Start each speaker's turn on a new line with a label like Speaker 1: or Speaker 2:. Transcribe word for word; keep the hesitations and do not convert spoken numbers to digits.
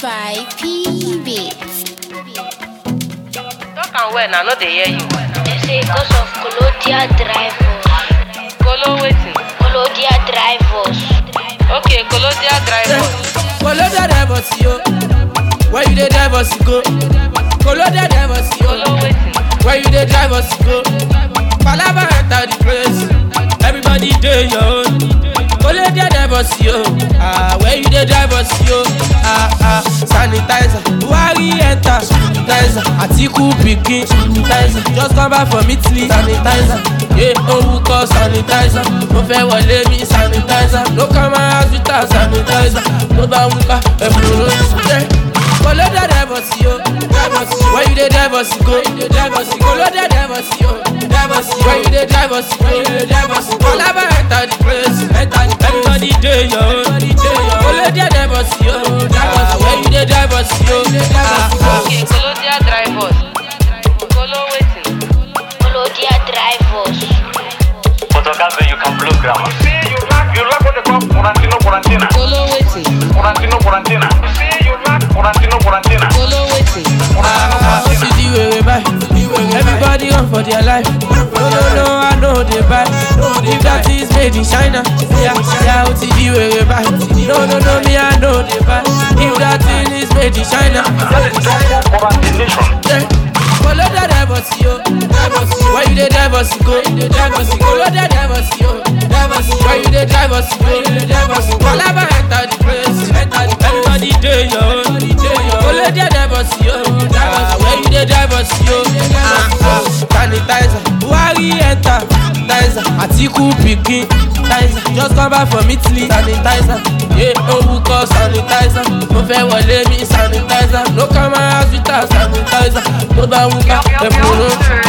Speaker 1: by P Beats.
Speaker 2: Talk and well, I know they hear you.
Speaker 3: They say because of Colodia drivers.
Speaker 2: Colo waiting.
Speaker 3: Colodia drivers.
Speaker 2: Okay, Colodia drivers.
Speaker 4: Colodia drivers, yo. Where you the drivers go? Colodia drivers, yo.
Speaker 2: Colo waiting.
Speaker 4: Where you the drivers go? Palava enter the place. Everybody do your own. Colodia drivers, yo. Ah, where you the drivers, yo? Ah, ah, sanitizer. Wari enter, sanitizer. Atiku pikin, sanitizer. Just come back from Italy, sanitizer. Yeah, oh, call sanitizer. No fair wale me, sanitizer. No come out without sanitizer. No bawuka, everyone yeah. Colodia drivers, yo. Drivers, where you the drivers go? Drivers, Colodia drivers, yo. Drivers, where you the drivers go? Drivers, Palava enter the place. Everybody do your own. Colodia drivers, yo. Drivers, where you the drivers, yo. Ah, ah.
Speaker 2: Okay, Colodia drivers. Colo waiting.
Speaker 3: Colodia drivers.
Speaker 5: Photography, you can blow grammar. See, you lack, you lack what they call Quarantino Quarantina.
Speaker 2: Colo waiting.
Speaker 5: Quarantino Quarantina. See, you lack Quarantino Quarantina.
Speaker 2: Colo waiting.
Speaker 4: Ah, see the way we buy. Everybody run for their life. No, no, no, I know they buy. If that is made in China, yeah, yeah, see the way we buy. No, no, no, me, I know they buy. If that thing is made in China,
Speaker 5: That is quarantination.
Speaker 4: yeah. Follow the drivers, yo. Drivers, where you the drivers go? Drivers, follow the drivers, yo. Drivers, where you the drivers go? Drivers, Palava enter the place. Everybody do your own. Follow the drivers, yo. Drivers, where you the drivers, yo. Ah, ah, sanitizer. Wari enter, sanitizer. Atiku pikin, sanitizer. Just come back from Italy, sanitizer. Yeah, oh, call sanitizer. No fair wale me, sanitizer. No come out without sanitizer. No bawuka, everyone.